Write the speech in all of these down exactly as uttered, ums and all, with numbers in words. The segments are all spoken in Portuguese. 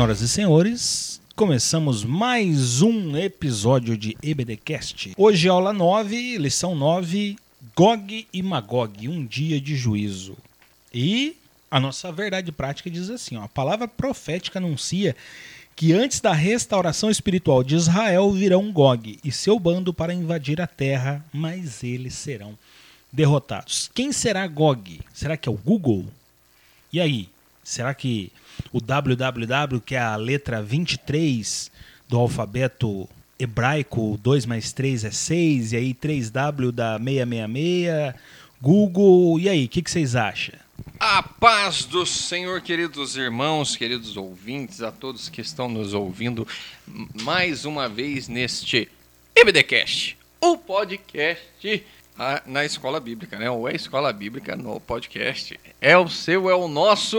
Senhoras e senhores, começamos mais um episódio de EBDcast. Hoje aula nove, lição nove, Gog e Magog, um dia de juízo. E a nossa verdade prática diz assim, ó, a palavra profética anuncia que antes da restauração espiritual de Israel virão Gog e seu bando para invadir a terra, mas eles serão derrotados. Quem será Gog? Será que é o Google? E aí? Será que o W W W, que é a letra vinte e três do alfabeto hebraico, dois mais três é seis, e aí três W dá seiscentos e sessenta e seis, Google, e aí, o que, que vocês acham? A paz do Senhor, queridos irmãos, queridos ouvintes, a todos que estão nos ouvindo mais uma vez neste EBDcast, o podcast na Escola Bíblica, né? Ou é Escola Bíblica no podcast. É o seu, é o nosso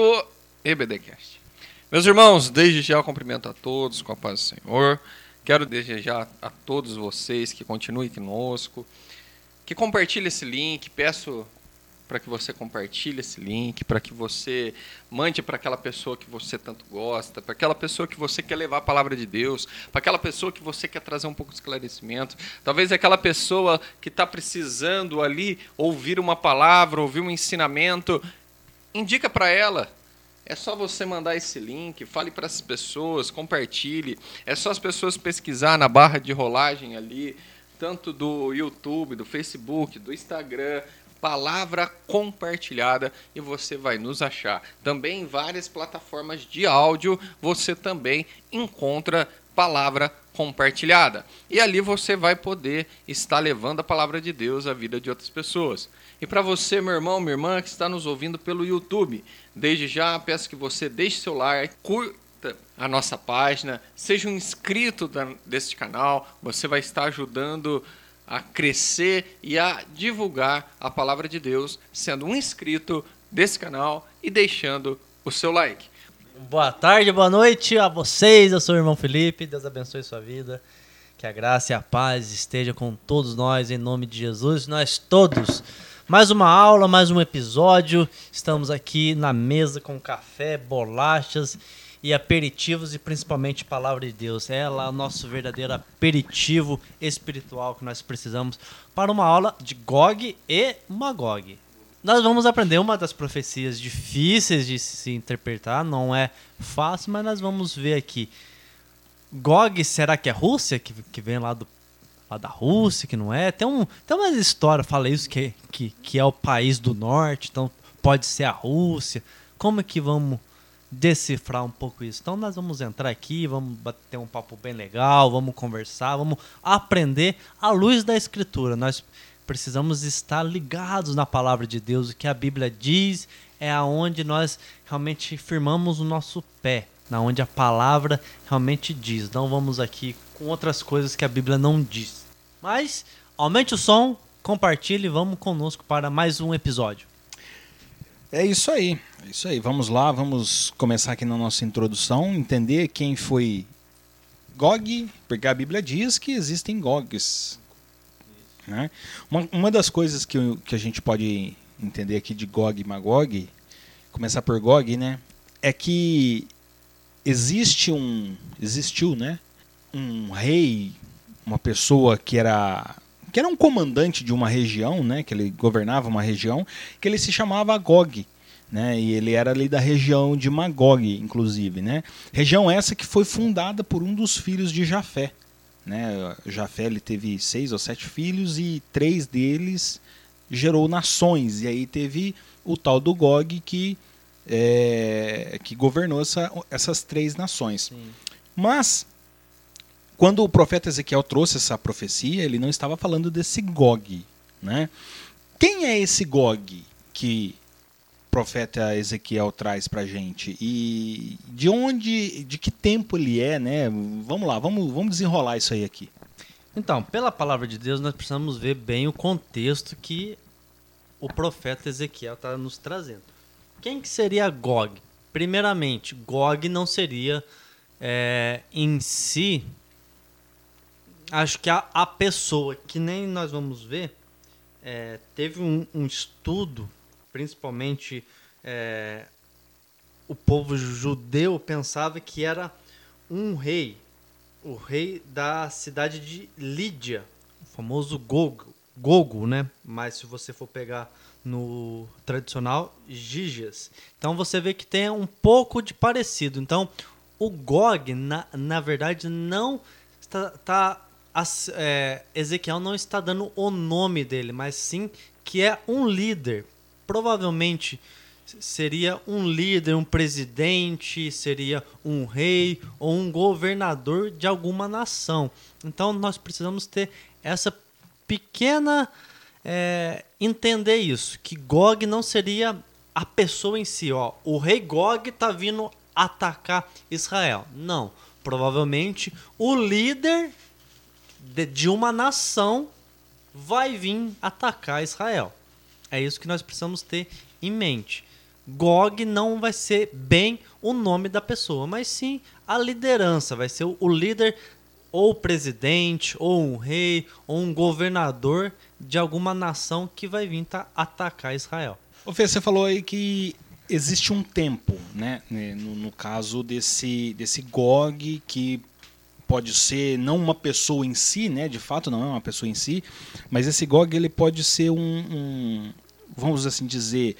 EBDcast. Meus irmãos, desde já eu cumprimento a todos com a paz do Senhor. Quero desejar a todos vocês que continuem conosco, que compartilhem esse link. Peço para que você compartilhe esse link, para que você mande para aquela pessoa que você tanto gosta, para aquela pessoa que você quer levar a palavra de Deus, para aquela pessoa que você quer trazer um pouco de esclarecimento, talvez aquela pessoa que está precisando ali ouvir uma palavra, ouvir um ensinamento, indica para ela. É só você mandar esse link, fale para as pessoas, compartilhe. É só as pessoas pesquisar na barra de rolagem ali, tanto do YouTube, do Facebook, do Instagram, palavra compartilhada, e você vai nos achar. Também em várias plataformas de áudio você também encontra palavra compartilhada. E ali você vai poder estar levando a palavra de Deus à vida de outras pessoas. E para você, meu irmão, minha irmã, que está nos ouvindo pelo YouTube, desde já peço que você deixe seu like, curta a nossa página, seja um inscrito da, deste canal, você vai estar ajudando a crescer e a divulgar a palavra de Deus, sendo um inscrito desse canal e deixando o seu like. Boa tarde, boa noite a vocês, eu sou o irmão Felipe, Deus abençoe sua vida, que a graça e a paz esteja com todos nós, em nome de Jesus, nós todos. Mais uma aula, mais um episódio, estamos aqui na mesa com café, bolachas e aperitivos e principalmente palavra de Deus. É lá o nosso verdadeiro aperitivo espiritual que nós precisamos para uma aula de Gog e Magog. Nós vamos aprender uma das profecias difíceis de se interpretar, não é fácil, mas nós vamos ver aqui. Gog, será que é Rússia, que, que vem lá, do, lá da Rússia, que não é? Tem, um, tem uma história, fala isso, que, que, que é o país do norte, então pode ser a Rússia. Como é que vamos decifrar um pouco isso? Então nós vamos entrar aqui, vamos bater um papo bem legal, vamos conversar, vamos aprender à luz da Escritura. Nós precisamos estar ligados na palavra de Deus. O que a Bíblia diz é aonde nós realmente firmamos o nosso pé, na onde a palavra realmente diz. Não vamos aqui com outras coisas que a Bíblia não diz. Mas aumente o som, compartilhe e vamos conosco para mais um episódio. É isso aí, é isso aí. Vamos lá, vamos começar aqui na nossa introdução, entender quem foi Gog, porque a Bíblia diz que existem Gogs. Né? Uma, uma das coisas que, que a gente pode entender aqui de Gog e Magog, começar por Gog, né, é que existe um, existiu, né, um rei, uma pessoa que era... que era um comandante de uma região, né, que ele governava uma região, que ele se chamava Gog, né, e ele era ali da região de Magog, inclusive, né, região essa que foi fundada por um dos filhos de Jafé, né, Jafé ele teve seis ou sete filhos e três deles gerou nações, e aí teve o tal do Gog que, é, que governou essa, essas três nações. Sim. Mas quando o profeta Ezequiel trouxe essa profecia, ele não estava falando desse Gog, né? Quem é esse Gog que o profeta Ezequiel traz para a gente? E de onde, de que tempo ele é, né? Vamos lá, vamos, vamos desenrolar isso aí aqui. Então, pela palavra de Deus, nós precisamos ver bem o contexto que o profeta Ezequiel está nos trazendo. Quem que seria Gog? Primeiramente, Gog não seria é, em si... Acho que a, a pessoa, que nem nós vamos ver, é, teve um, um estudo, principalmente é, o povo judeu pensava que era um rei, o rei da cidade de Lídia, o famoso Gogo, Gogo, né? Mas se você for pegar no tradicional, Gigas. Então você vê que tem um pouco de parecido. Então o Gog, na, na verdade, não está... está as, é, Ezequiel não está dando o nome dele, mas sim que é um líder. Provavelmente seria um líder, um presidente, seria um rei ou um governador de alguma nação. Então nós precisamos ter essa pequena... É, entender isso, que Gog não seria a pessoa em si. Ó, o rei Gog está vindo atacar Israel. Não. Provavelmente o líder de, de uma nação vai vir atacar Israel. É isso que nós precisamos ter em mente. Gog não vai ser bem o nome da pessoa, mas sim a liderança. Vai ser o, o líder, ou o presidente, ou um rei, ou um governador de alguma nação que vai vir tá, atacar Israel. Ô Fê, você falou aí que existe um tempo, né? No, no caso desse, desse Gog, que pode ser não uma pessoa em si, né? De fato não é uma pessoa em si, mas esse Gog ele pode ser um, um vamos assim dizer,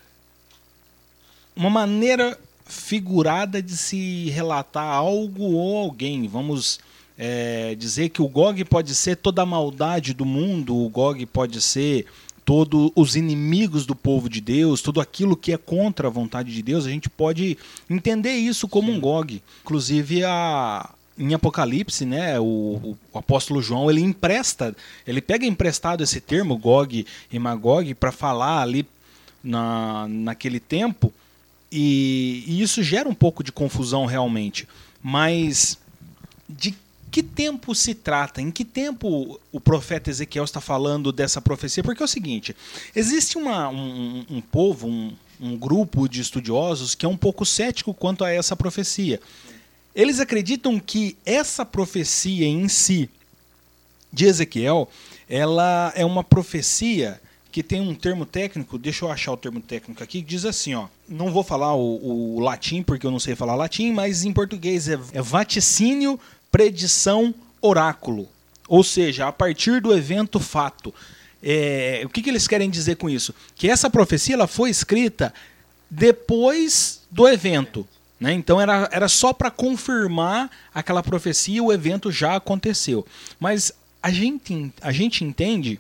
uma maneira figurada de se relatar algo ou alguém. Vamos é, dizer que o Gog pode ser toda a maldade do mundo, o Gog pode ser todos os inimigos do povo de Deus, tudo aquilo que é contra a vontade de Deus. A gente pode entender isso como um Gog. Inclusive, a, em Apocalipse, né, o, o apóstolo João, ele empresta, ele pega emprestado esse termo, Gog e Magog, para falar ali na, naquele tempo, e, e isso gera um pouco de confusão realmente. Mas de que tempo se trata? Em que tempo o profeta Ezequiel está falando dessa profecia? Porque é o seguinte, existe uma, um, um povo, um, um grupo de estudiosos que é um pouco cético quanto a essa profecia. Eles acreditam que essa profecia em si, de Ezequiel, ela é uma profecia que tem um termo técnico, deixa eu achar o termo técnico aqui, que diz assim, ó, não vou falar o, o latim, porque eu não sei falar latim, mas em português é, é vaticínio, predição, oráculo. Ou seja, a partir do evento fato. É, o que, que eles querem dizer com isso? Que essa profecia ela foi escrita depois do evento. Né? Então era, era só para confirmar aquela profecia, o evento já aconteceu. Mas a gente, a gente entende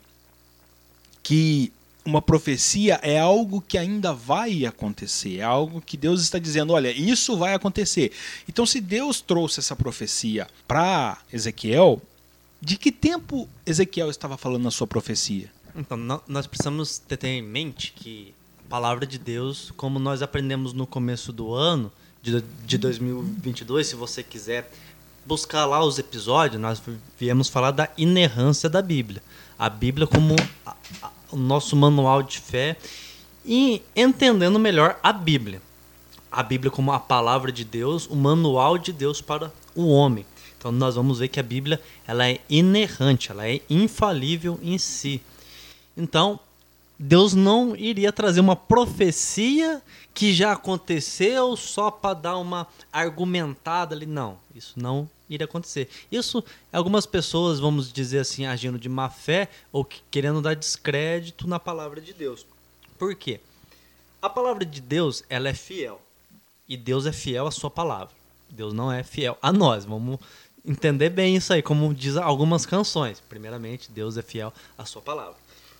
que uma profecia é algo que ainda vai acontecer, é algo que Deus está dizendo, olha, isso vai acontecer. Então, se Deus trouxe essa profecia para Ezequiel, de que tempo Ezequiel estava falando na sua profecia? Então, nós precisamos ter em mente que a palavra de Deus, como nós aprendemos no começo do ano, de, de dois mil e vinte e dois, se você quiser buscar lá os episódios, nós viemos falar da inerrância da Bíblia. A Bíblia como a, a, o nosso manual de fé e entendendo melhor a Bíblia. A Bíblia como a palavra de Deus, o manual de Deus para o homem. Então nós vamos ver que a Bíblia ela é inerrante, ela é infalível em si. Então Deus não iria trazer uma profecia que já aconteceu só para dar uma argumentada ali. Não, isso não iria acontecer. Isso, algumas pessoas, vamos dizer assim, agindo de má fé ou querendo dar descrédito na palavra de Deus. Por quê? A palavra de Deus, ela é fiel. E Deus é fiel à sua palavra. Deus não é fiel a nós. Vamos entender bem isso aí, como diz algumas canções. Primeiramente, Deus é fiel à sua palavra.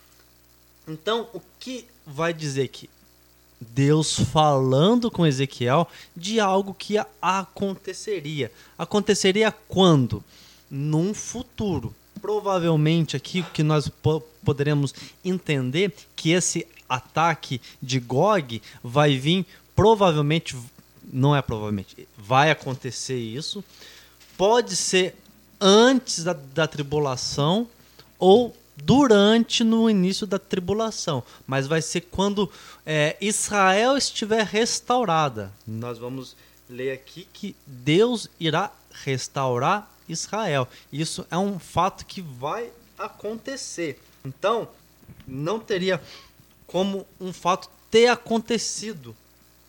Então, o que vai dizer que Deus falando com Ezequiel de algo que aconteceria. Aconteceria quando? Num futuro. Provavelmente aqui que nós po- poderemos entender que esse ataque de Gog vai vir, provavelmente, não é provavelmente, vai acontecer isso. Pode ser antes da, da tribulação ou durante no início da tribulação, mas vai ser quando é, Israel estiver restaurada. Nós vamos ler aqui que Deus irá restaurar Israel. Isso é um fato que vai acontecer. Então, não teria como um fato ter acontecido,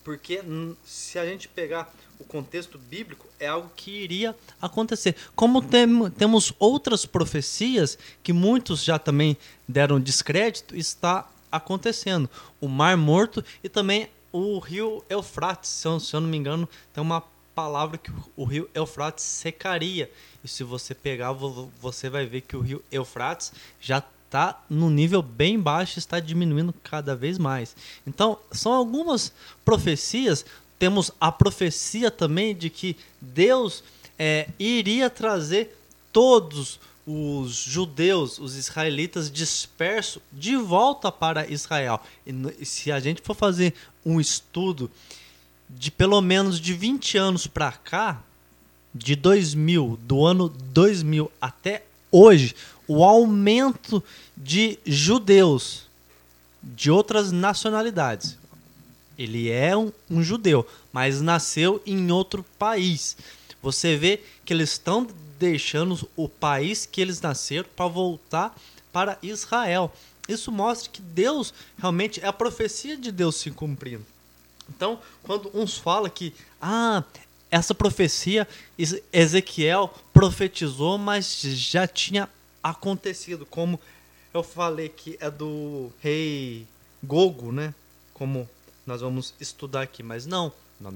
porque hum, se a gente pegar o contexto bíblico, é algo que iria acontecer. Como tem, temos outras profecias que muitos já também deram descrédito, está acontecendo. O Mar Morto e também o rio Eufrates, se eu, se eu não me engano, tem uma palavra que o rio Eufrates secaria. E se você pegar, você vai ver que o rio Eufrates já está no nível bem baixo, está diminuindo cada vez mais. Então, são algumas profecias. Temos a profecia também de que Deus é, iria trazer todos os judeus, os israelitas dispersos, de volta para Israel. E se a gente for fazer um estudo de pelo menos de vinte anos para cá, de dois mil, do ano dois mil até hoje, o aumento de judeus de outras nacionalidades. Ele é um, um judeu, mas nasceu em outro país. Você vê que eles estão deixando o país que eles nasceram para voltar para Israel. Isso mostra que Deus realmente é a profecia de Deus se cumprindo. Então, quando uns falam que ah, essa profecia Ezequiel profetizou, mas já tinha acontecido, como eu falei que é do rei Gogo, né? Como nós vamos estudar aqui, mas não,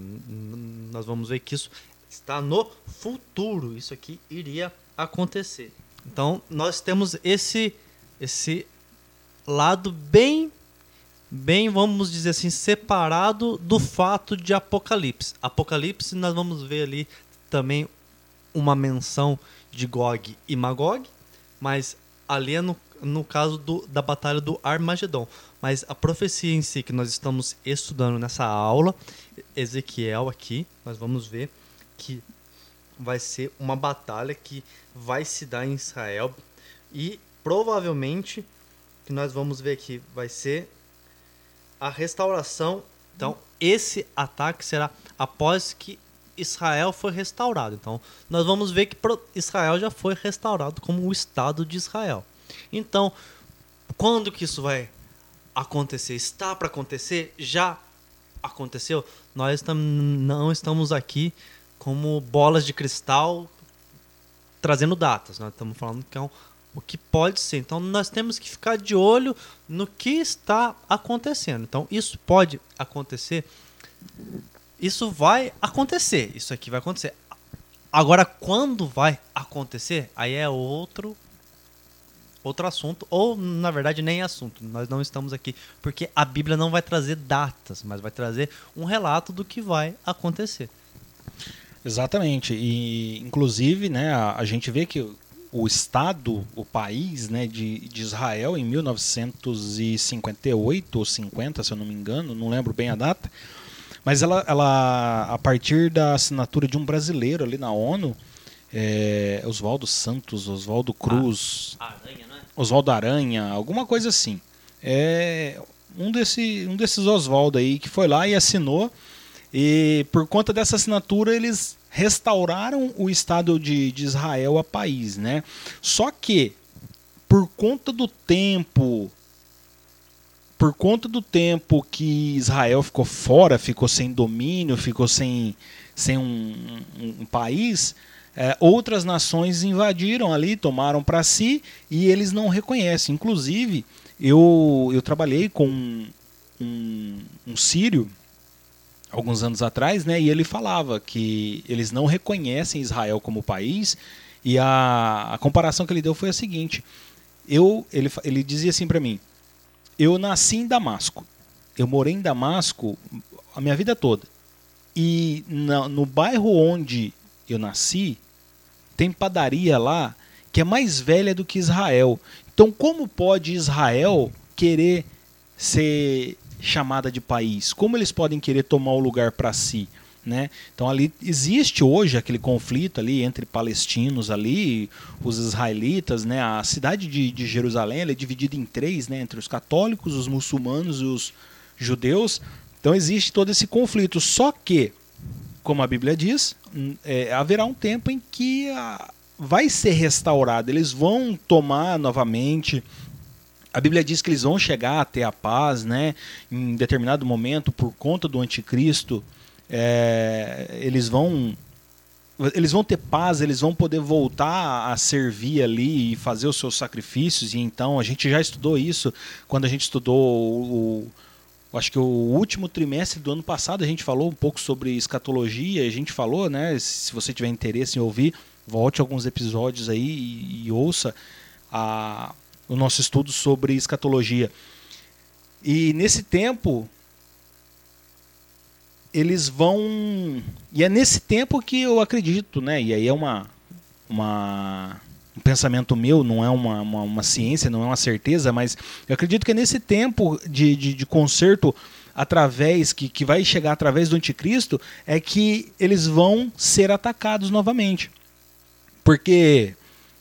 nós vamos ver que isso está no futuro, isso aqui iria acontecer. Então, nós temos esse, esse lado bem, bem, vamos dizer assim, separado do fato de Apocalipse. Apocalipse, nós vamos ver ali também uma menção de Gog e Magog, mas ali é no, no caso do, da batalha do Armagedon. Mas a profecia em si que nós estamos estudando nessa aula, Ezequiel aqui, nós vamos ver que vai ser uma batalha que vai se dar em Israel e provavelmente que nós vamos ver aqui vai ser a restauração. Então esse ataque será após que Israel foi restaurado. Então nós vamos ver que Israel já foi restaurado como o Estado de Israel. Então quando que isso vai acontecer? Está para acontecer? Já aconteceu? Nós tam- não estamos aqui como bolas de cristal trazendo datas. Nós estamos falando que é um, o que pode ser. Então nós temos que ficar de olho no que está acontecendo. Então isso pode acontecer. Isso vai acontecer. Isso aqui vai acontecer. Agora, quando vai acontecer, aí é outro outro assunto, ou na verdade nem assunto. Nós não estamos aqui porque a Bíblia não vai trazer datas, mas vai trazer um relato do que vai acontecer. Exatamente, e inclusive, né, a, a gente vê que o Estado, o país, né, de, de Israel em mil novecentos e cinquenta e oito ou cinquenta, se eu não me engano, não lembro bem a data, mas ela, ela a partir da assinatura de um brasileiro ali na ONU, é, Oswaldo Santos, Oswaldo Cruz, Ah, Aranha, não é? Oswaldo Aranha, alguma coisa assim, é um, desse, um desses Oswaldo aí que foi lá e assinou. E por conta dessa assinatura eles restauraram o Estado de, de Israel a país, né? Só que por conta do tempo, por conta do tempo que Israel ficou fora, ficou sem domínio, ficou sem, sem um, um, um país, é, outras nações invadiram ali, tomaram para si e eles não reconhecem. Inclusive eu, eu trabalhei com um, um, um sírio alguns anos atrás, né, e ele falava que eles não reconhecem Israel como país, e a, a comparação que ele deu foi a seguinte: eu, ele, ele dizia assim para mim, eu nasci em Damasco, eu morei em Damasco a minha vida toda, e na, no bairro onde eu nasci, tem padaria lá que é mais velha do que Israel. Então como pode Israel querer ser chamada de país? Como eles podem querer tomar o lugar para si, né? Então ali existe hoje aquele conflito ali entre palestinos ali, os israelitas, né? A cidade de, de Jerusalém ela é dividida em três, né? Entre os católicos, os muçulmanos e os judeus. Então existe todo esse conflito. Só que, como a Bíblia diz, é, haverá um tempo em que a, vai ser restaurado. Eles vão tomar novamente A Bíblia diz que eles vão chegar até a paz, né? Em determinado momento, por conta do anticristo, é, eles vão eles vão ter paz, eles vão poder voltar a servir ali e fazer os seus sacrifícios. E então a gente já estudou isso quando a gente estudou o, o acho que o último trimestre do ano passado. A gente falou um pouco sobre escatologia. A gente falou, né? Se você tiver interesse em ouvir, volte alguns episódios aí e, e ouça a, o nosso estudo sobre escatologia. E nesse tempo eles vão... E é nesse tempo que eu acredito, né? E aí é uma, uma, um pensamento meu, não é uma, uma, uma ciência, não é uma certeza, mas eu acredito que é nesse tempo de, de, de conserto através, que, que vai chegar através do anticristo, é que eles vão ser atacados novamente. Porque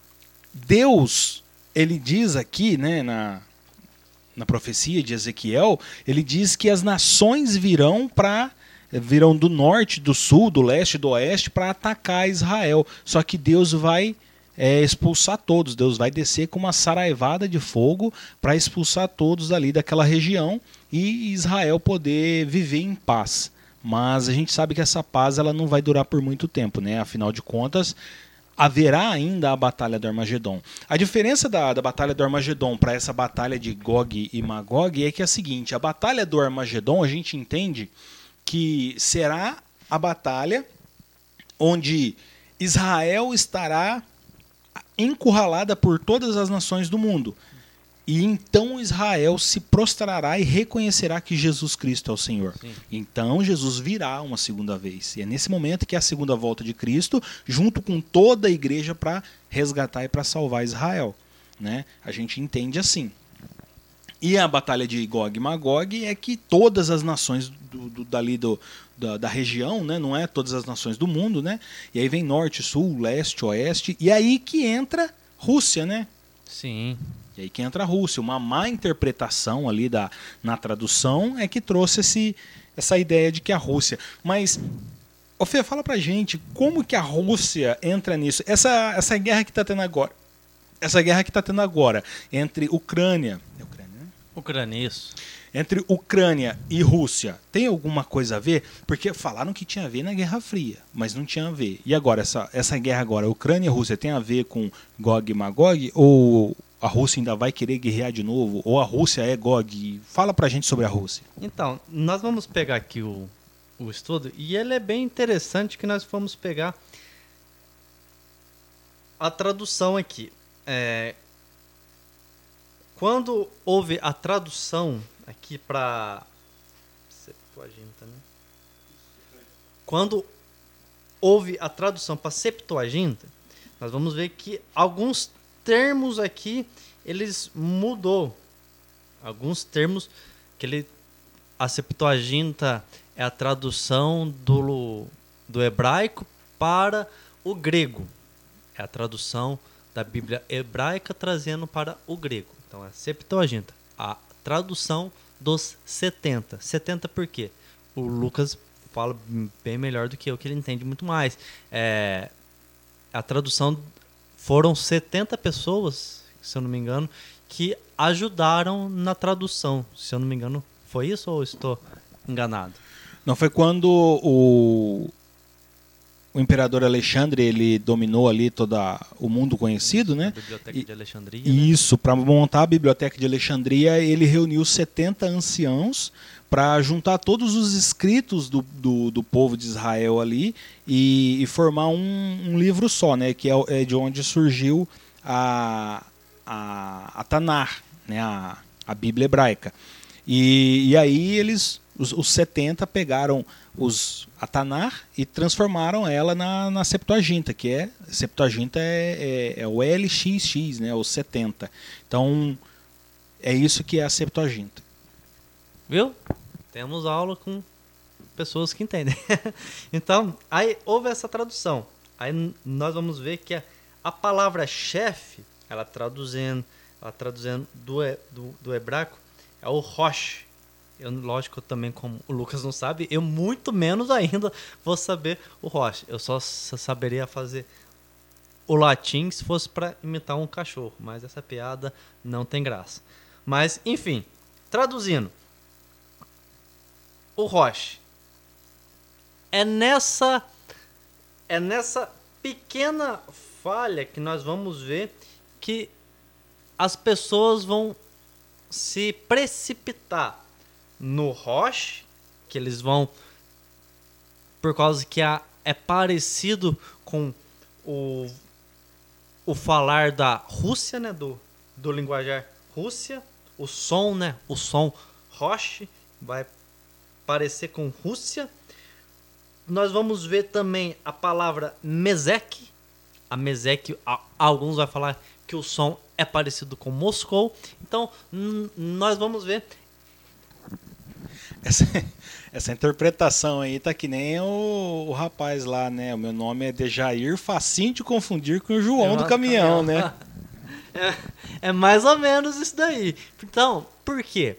Deus, ele diz aqui, né, na, na profecia de Ezequiel, ele diz que as nações virão para... virão do norte, do sul, do leste, do oeste para atacar Israel. Só que Deus vai é, expulsar todos. Deus vai descer com uma saraivada de fogo para expulsar todos ali daquela região e Israel poder viver em paz. Mas a gente sabe que essa paz ela não vai durar por muito tempo, né? Afinal de contas, haverá ainda a Batalha do Armagedon. A diferença da, da Batalha do Armagedon para essa batalha de Gog e Magog é que é a seguinte: a Batalha do Armagedon a gente entende que será a batalha onde Israel estará encurralada por todas as nações do mundo. E então Israel se prostrará e reconhecerá que Jesus Cristo é o Senhor. Sim. Então Jesus virá uma segunda vez. E é nesse momento que é a segunda volta de Cristo, junto com toda a igreja para resgatar e para salvar Israel. Né? A gente entende assim. E a batalha de Gog e Magog é que todas as nações do, do, dali do, da, da região, né? Não é todas as nações do mundo, né? E aí vem norte, sul, leste, oeste, e aí que entra Rússia, né? Sim. E aí que entra a Rússia. Uma má interpretação ali da, na tradução é que trouxe esse, essa ideia de que a Rússia... Mas, ô Fê, fala pra gente, como que a Rússia entra nisso? Essa, essa guerra que está tendo agora, essa guerra que está tendo agora entre Ucrânia... Ucrânia, isso. Entre Ucrânia e Rússia, tem alguma coisa a ver? Porque falaram que tinha a ver na Guerra Fria, mas não tinha a ver. E agora, essa, essa guerra agora, Ucrânia e Rússia, tem a ver com Gog e Magog? Ou a Rússia ainda vai querer guerrear de novo? Ou a Rússia é Gog? Fala pra gente sobre a Rússia. Então, nós vamos pegar aqui o, o estudo, e ele é bem interessante que nós vamos pegar a tradução aqui. É... Quando houve a tradução aqui para Septuaginta, né? Quando houve a tradução para Septuaginta, nós vamos ver que alguns termos aqui eles mudou. Alguns termos que ele a Septuaginta é a tradução do do hebraico para o grego. É a tradução da Bíblia hebraica trazendo para o grego. Então, a Septuaginta, a tradução dos setenta. setenta por quê? O Lucas fala bem melhor do que eu, que ele entende muito mais. É, a tradução foram setenta pessoas, se eu não me engano, que ajudaram na tradução. Se eu não me engano, foi isso ou estou enganado? Não, foi quando o... O imperador Alexandre, ele dominou ali todo o mundo conhecido, né? A Biblioteca e, de Alexandria. Isso, né? Para montar a Biblioteca de Alexandria, ele reuniu setenta anciãos para juntar todos os escritos do, do, do povo de Israel ali e, e formar um, um livro só, né? Que é, é de onde surgiu a, a, a Tanar, né? a, a Bíblia hebraica. E, e aí eles, os, os setenta pegaram os, a Tanar e transformaram ela na, na Septuaginta, que é Septuaginta é, é, é o L X X, né, os setenta. Então é isso que é a Septuaginta. Viu? Temos aula com pessoas que entendem. Então, aí houve essa tradução. Aí nós vamos ver que a, a palavra chefe, ela traduzindo, ela traduzindo do, do, do hebraico, é o Rosh. Eu, lógico, também, como o Lucas não sabe, eu muito menos ainda vou saber o Rosh. Eu só saberia fazer o latim se fosse para imitar um cachorro, mas essa piada não tem graça. Mas, enfim, traduzindo. O Roche. É nessa, é nessa pequena falha que nós vamos ver que as pessoas vão se precipitar no Roche, que eles vão, por causa que a, é parecido com o, o falar da Rússia, né, do, do linguajar Rússia, o som, né, o som Roche vai parecer com Rússia. Nós vamos ver também a palavra Mesec. A Mesec, alguns vão falar que o som é parecido com Moscou. Então, n- nós vamos ver. Essa, essa interpretação aí tá que nem o, o rapaz lá, né? O meu nome é Dejair, facinho de confundir com o João do caminhão, né? É, é mais ou menos isso daí. Então, por quê?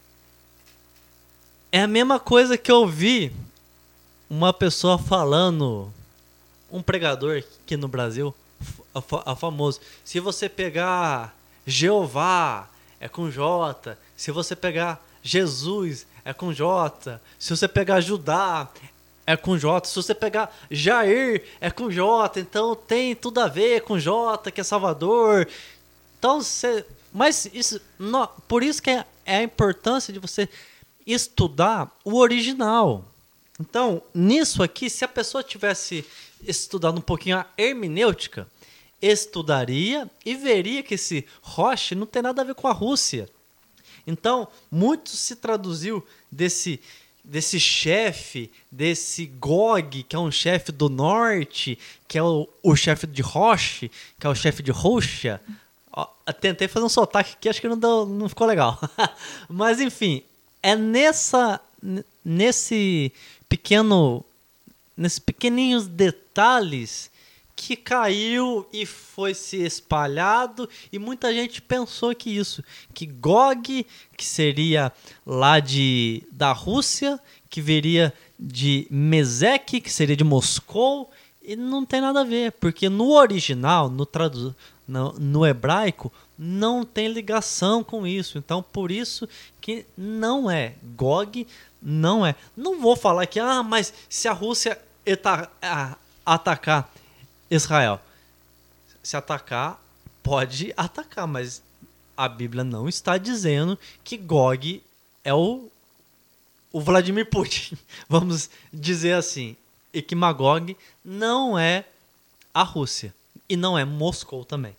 É a mesma coisa que eu vi uma pessoa falando, um pregador aqui no Brasil, a, fa- a famoso. Se você pegar Jeová, é com J. Se você pegar Jesus, é com J. Se você pegar Judá, é com J. Se você pegar Jair, é com J. Então tem tudo a ver com J, que é Salvador. Então, você... Mas isso, não, por isso que é, é a importância de você estudar o original. Então, nisso aqui, se a pessoa tivesse estudado um pouquinho a hermenêutica, estudaria e veria que esse Roche não tem nada a ver com a Rússia. Então, muito se traduziu desse, desse chefe, desse Gog, que é um chefe do norte, que é o, o chefe de Roche, que é o chefe de Rússia. Ó, tentei fazer um sotaque aqui, acho que não, deu, não ficou legal. Mas, enfim, é nessa, nesse pequeno, nesses pequeninhos detalhes que caiu e foi se espalhado, e muita gente pensou que isso, que Gog, que seria lá de, da Rússia, que viria de Mesec, que seria de Moscou, e não tem nada a ver, porque no original, no, tradu, no, no hebraico, não tem ligação com isso. Então, por isso que não é Gog, não é. Não vou falar que, ah, mas se a Rússia eta, a, atacar Israel, se atacar, pode atacar, mas a Bíblia não está dizendo que Gog é o, o Vladimir Putin, vamos dizer assim, e que Magog não é a Rússia, e não é Moscou também.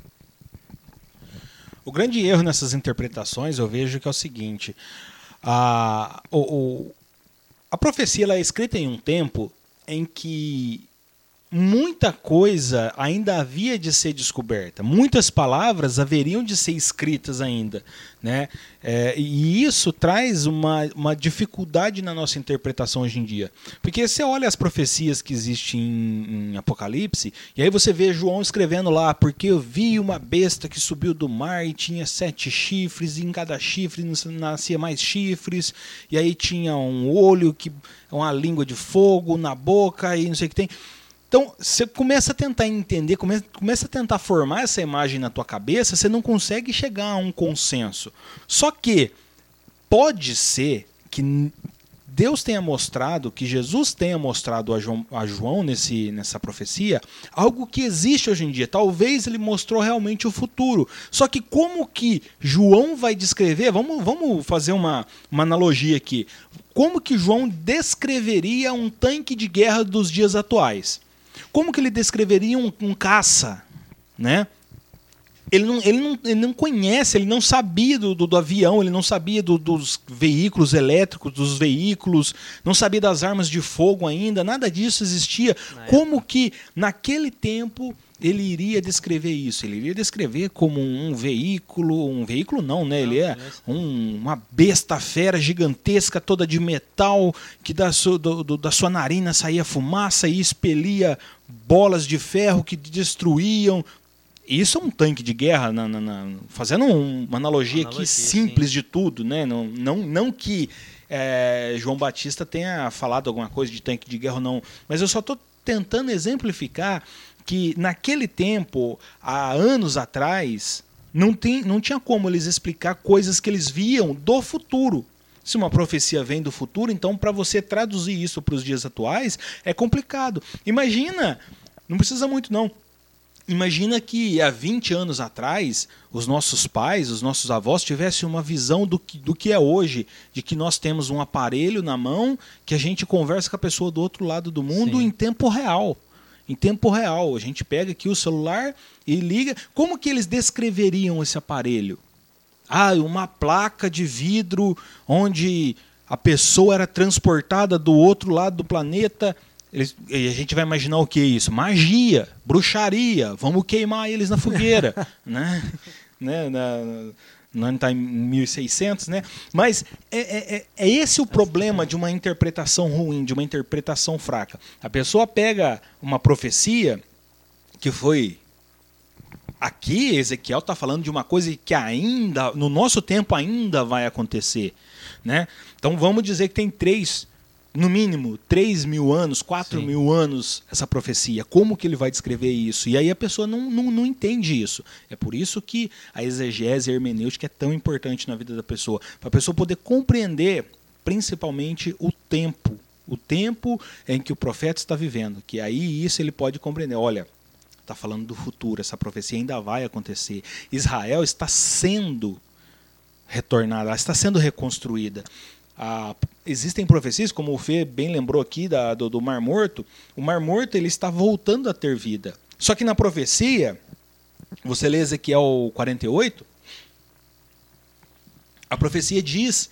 O grande erro nessas interpretações eu vejo que é o seguinte: a, o, o, a profecia ela é escrita em um tempo em que muita coisa ainda havia de ser descoberta, muitas palavras haveriam de ser escritas ainda, né? É, e isso traz uma, uma dificuldade na nossa interpretação hoje em dia, porque você olha as profecias que existem em, em Apocalipse, e aí você vê João escrevendo lá: porque eu vi uma besta que subiu do mar e tinha sete chifres, e em cada chifre nascia mais chifres, e aí tinha um olho, que uma língua de fogo na boca, e não sei o que tem. Então, você começa a tentar entender, começa, começa a tentar formar essa imagem na tua cabeça, você não consegue chegar a um consenso. Só que pode ser que Deus tenha mostrado, que Jesus tenha mostrado a João, a João nesse, nessa profecia, algo que existe hoje em dia. Talvez ele mostrou realmente o futuro. Só que como que João vai descrever, vamos, vamos fazer uma, uma analogia aqui, como que João descreveria um tanque de guerra dos dias atuais? Como que ele descreveria um, um caça, né? Ele não, ele, não, ele não conhece, ele não sabia do, do, do avião, ele não sabia do, dos veículos elétricos, dos veículos, não sabia das armas de fogo ainda, nada disso existia. Como que naquele tempo ele iria descrever isso? Ele iria descrever como um veículo, um veículo não, né? Ele é um, uma besta fera gigantesca, toda de metal, que da, su, do, do, da sua narina saía fumaça e expelia bolas de ferro que destruíam. Isso é um tanque de guerra, na, na, na, fazendo um, uma analogia, uma analogia aqui simples sim. de tudo, né? Não, não, não que é, João Batista tenha falado alguma coisa de tanque de guerra, não, mas eu só estou tentando exemplificar que naquele tempo, há anos atrás, Não, tem, não tinha como eles explicar coisas que eles viam do futuro. Se uma profecia vem do futuro, então para você traduzir isso para os dias atuais é complicado. Imagina, não precisa muito não, imagina que há vinte anos atrás os nossos pais, os nossos avós tivessem uma visão do que, do que é hoje, de que nós temos um aparelho na mão que a gente conversa com a pessoa do outro lado do mundo Sim. em tempo real. Em tempo real, a gente pega aqui o celular e liga. Como que eles descreveriam esse aparelho? Ah, uma placa de vidro onde a pessoa era transportada do outro lado do planeta. Eles, e a gente vai imaginar o que é isso? Magia, bruxaria, vamos queimar eles na fogueira. né? né? Na, não está em mil e seiscentos, né? Mas é, é, é esse o problema de uma interpretação ruim, de uma interpretação fraca. A pessoa pega uma profecia que foi... Aqui, Ezequiel está falando de uma coisa que ainda, no nosso tempo, ainda vai acontecer. Né? Então vamos dizer que tem três, no mínimo, três mil anos, quatro Sim. mil anos essa profecia. Como que ele vai descrever isso? E aí a pessoa não, não, não entende isso. É por isso que a exegese e a hermenêutica é tão importante na vida da pessoa. Para a pessoa poder compreender, principalmente, o tempo. O tempo em que o profeta está vivendo. Que aí isso ele pode compreender. Olha... Está falando do futuro, essa profecia ainda vai acontecer. Israel está sendo retornada, ela está sendo reconstruída. Ah, existem profecias, como o Fê bem lembrou aqui da, do, do Mar Morto. O Mar Morto ele está voltando a ter vida. Só que na profecia, você lê Ezequiel quarenta e oito, a profecia diz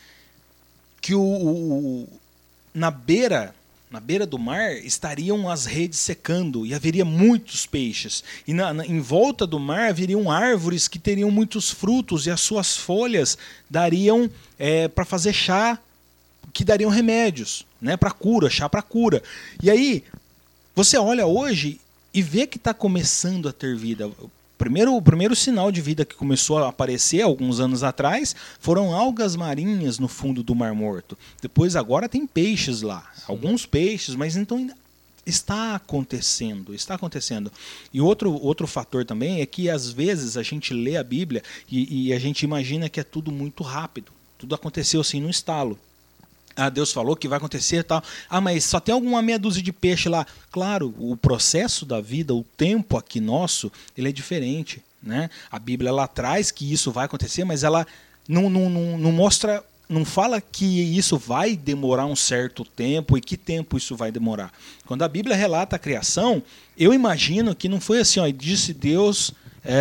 que o, o, na beira... Na beira do mar estariam as redes secando e haveria muitos peixes. E na, na, em volta do mar haveriam árvores que teriam muitos frutos e as suas folhas dariam é, para fazer chá, que dariam remédios, né, para cura, chá para cura. E aí você olha hoje e vê que está começando a ter vida. Primeiro, o primeiro sinal de vida que começou a aparecer alguns anos atrás foram algas marinhas no fundo do Mar Morto. Depois agora tem peixes lá, Sim. alguns peixes, mas então está acontecendo, está acontecendo. E outro, outro fator também é que às vezes a gente lê a Bíblia e, e a gente imagina que é tudo muito rápido, tudo aconteceu assim no estalo. Ah, Deus falou que vai acontecer e tal. Ah, mas só tem alguma meia dúzia de peixe lá. Claro, o processo da vida, o tempo aqui nosso, ele é diferente. Né? A Bíblia ela traz que isso vai acontecer, mas ela não, não, não, não mostra, não fala que isso vai demorar um certo tempo e que tempo isso vai demorar. Quando a Bíblia relata a criação, eu imagino que não foi assim, ó, disse Deus...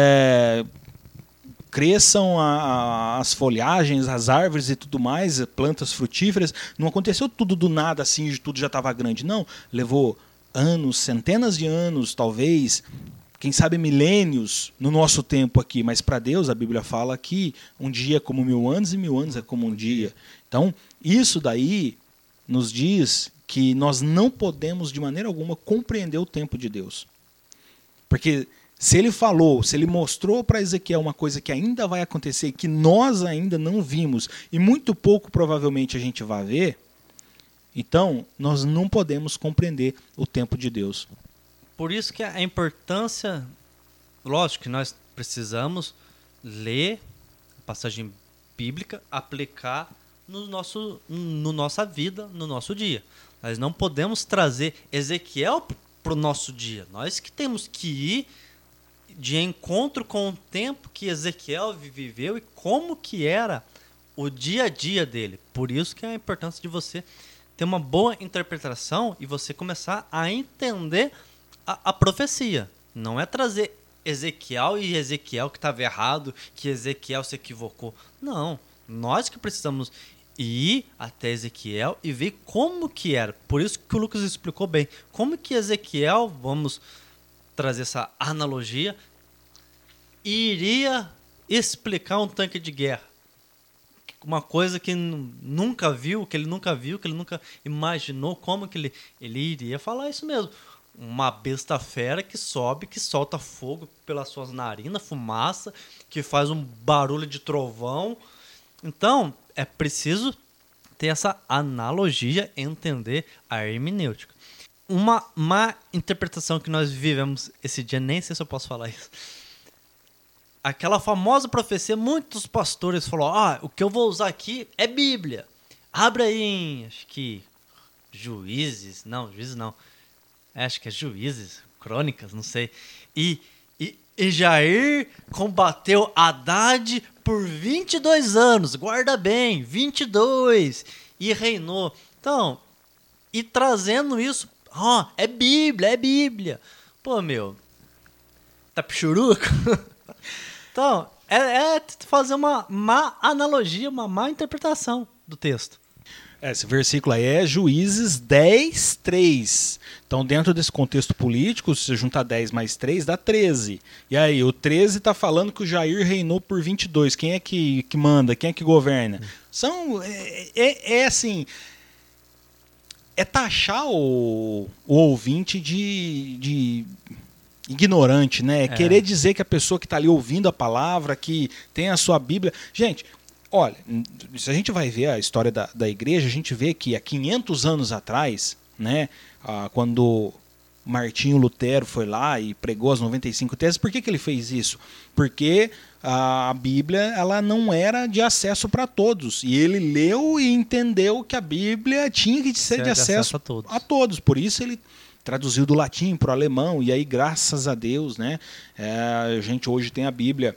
É, cresçam a, a, as folhagens, as árvores e tudo mais, plantas frutíferas. Não aconteceu tudo do nada assim, tudo já estava grande. Não, levou anos, centenas de anos, talvez, quem sabe milênios no nosso tempo aqui. Mas para Deus, a Bíblia fala que um dia é como mil anos e mil anos é como um dia. Então, isso daí nos diz que nós não podemos, de maneira alguma, compreender o tempo de Deus. Porque... Se ele falou, se ele mostrou para Ezequiel uma coisa que ainda vai acontecer, que nós ainda não vimos, e muito pouco provavelmente a gente vai ver, então nós não podemos compreender o tempo de Deus. Por isso que a importância, lógico que nós precisamos ler a passagem bíblica, aplicar no nosso, no nossa vida, no nosso dia. Nós não podemos trazer Ezequiel para o nosso dia. Nós que temos que ir de encontro com o tempo que Ezequiel viveu e como que era o dia a dia dele. Por isso que é a importância de você ter uma boa interpretação e você começar a entender a, a profecia. Não é trazer Ezequiel e Ezequiel que estava errado, que Ezequiel se equivocou. Não, nós que precisamos ir até Ezequiel e ver como que era. Por isso que o Lucas explicou bem. Como que Ezequiel, vamos... trazer essa analogia, iria explicar um tanque de guerra. Uma coisa que nunca viu, que ele nunca viu, que ele nunca imaginou, como que ele, ele iria falar isso mesmo. Uma besta fera que sobe, que solta fogo pelas suas narinas, fumaça, que faz um barulho de trovão. Então, é preciso ter essa analogia, entender a hermenêutica. Uma má interpretação que nós vivemos esse dia, nem sei se eu posso falar isso. aquela famosa profecia, muitos pastores falaram, ah, o que eu vou usar aqui é Bíblia. Abre aí em, acho que, Juízes, não, Juízes não, é, acho que é Juízes, Crônicas, não sei. E, e, e Jair combateu Haddad por vinte e dois anos, guarda bem, vinte e dois, e reinou. Então, e trazendo isso, ó, é Bíblia, é Bíblia. Pô, meu, tá pichuruco? Então, é, é fazer uma má analogia, uma má interpretação do texto. É, esse versículo aí é Juízes dez, três. Então, dentro desse contexto político, se você juntar dez mais três, dá treze. E aí, o treze está falando que o Jair reinou por vinte e dois. Quem é que, que manda? Quem é que governa? São, é, é, é assim... É taxar o, o ouvinte de... de ignorante, né? É. Querer dizer que a pessoa que está ali ouvindo a palavra, que tem a sua Bíblia... Gente... Olha, se a gente vai ver a história da, da igreja, a gente vê que há quinhentos anos atrás, né, ah, quando Martinho Lutero foi lá e pregou as noventa e cinco teses, por que, que ele fez isso? Porque a Bíblia ela não era de acesso para todos. E ele leu e entendeu que a Bíblia tinha que ser, ser de acesso, acesso a, todos. a todos. Por isso ele traduziu do latim para o alemão. E aí, graças a Deus, né, é, a gente hoje tem a Bíblia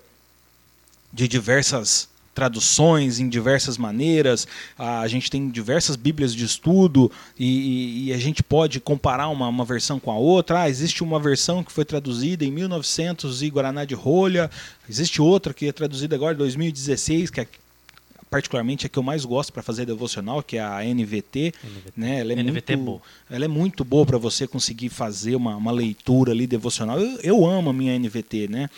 de diversas traduções em diversas maneiras, a gente tem diversas bíblias de estudo e, e a gente pode comparar uma, uma versão com a outra. Ah, existe uma versão que foi traduzida em mil e novecentos e Guaraná de rolha, existe outra que é traduzida agora em dois mil e dezesseis, que é particularmente a que eu mais gosto para fazer devocional, que é a N V T. N V T, né? Ela é N V T muito, é boa. Ela é muito boa para você conseguir fazer uma, uma leitura ali devocional. Eu, eu amo a minha N V T, né?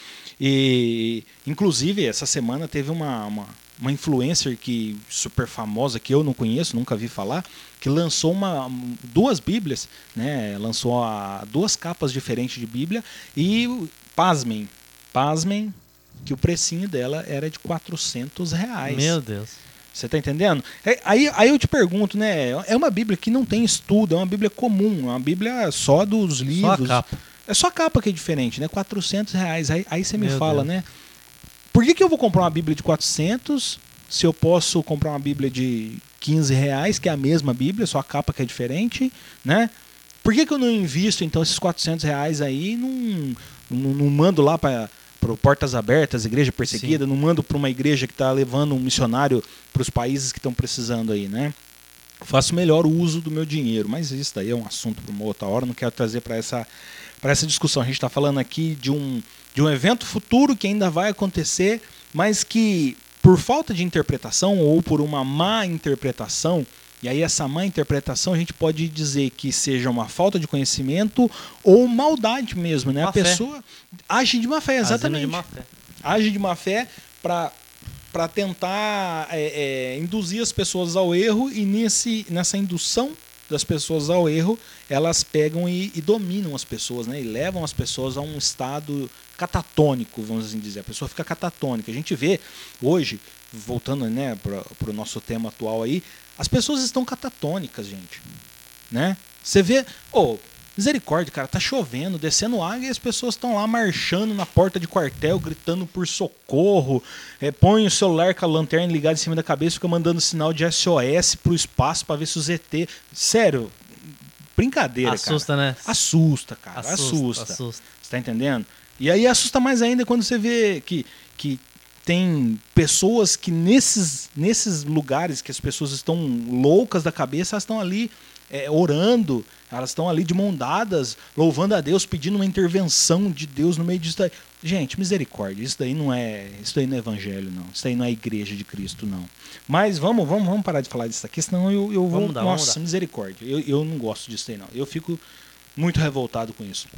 E, inclusive, essa semana teve uma, uma, uma influencer que, super famosa, que eu não conheço, nunca vi falar, que lançou uma, duas Bíblias, né? Lançou a, duas capas diferentes de Bíblia e, pasmem, pasmem, que o precinho dela era de quatrocentos reais. Meu Deus. Você tá entendendo? Aí, aí eu te pergunto, né? É uma Bíblia que não tem estudo, é uma Bíblia comum, é uma Bíblia só dos livros. Só a capa. É só a capa que é diferente, né? quatrocentos reais. Aí, aí você me Meu fala, Deus. né? Por que, que eu vou comprar uma Bíblia de quatrocentos se eu posso comprar uma Bíblia de quinze reais, que é a mesma Bíblia, só a capa que é diferente, né? Por que, que eu não invisto, então, esses quatrocentos reais aí e não, não, não mando lá para Portas Abertas, Igreja Perseguida, Sim. não mando para uma igreja que está levando um missionário para os países que estão precisando aí, né? Faço melhor uso do meu dinheiro, mas isso daí é um assunto para uma outra hora, não quero trazer para essa, para essa discussão. A gente está falando aqui de um, de um evento futuro que ainda vai acontecer, mas que, por falta de interpretação ou por uma má interpretação, e aí essa má interpretação a gente pode dizer que seja uma falta de conhecimento ou maldade mesmo, né? Má a pessoa fé. age de má fé, exatamente. De má fé. Age de má fé para para tentar é, é, induzir as pessoas ao erro, e nesse, nessa indução das pessoas ao erro, elas pegam e, e dominam as pessoas, né? E levam as pessoas a um estado catatônico, vamos assim dizer. A pessoa fica catatônica. A gente vê hoje, voltando, né, para o nosso tema atual aí, as pessoas estão catatônicas, gente. Né? Você vê... Oh, misericórdia, cara, tá chovendo, descendo água e as pessoas estão lá marchando na porta de quartel, gritando por socorro, é, põe o celular com a lanterna ligada em cima da cabeça e fica mandando sinal de S O S pro espaço para ver se o Z T... Sério, brincadeira, assusta, cara. Né? Assusta, cara, assusta. Assusta. assusta. Você tá entendendo? E aí assusta mais ainda quando você vê que, que tem pessoas que nesses, nesses lugares que as pessoas estão loucas da cabeça, elas estão ali é, orando, elas estão ali de mão dadas, louvando a Deus, pedindo uma intervenção de Deus no meio disso daí. Gente, misericórdia, isso daí não é, isso daí não é evangelho, não. Isso daí não é igreja de Cristo, não. Mas vamos, vamos, vamos parar de falar disso aqui, senão eu, eu vou... Vamos dar, nossa, vamos dar. misericórdia. Eu, eu não gosto disso daí, não. Eu fico muito revoltado com isso.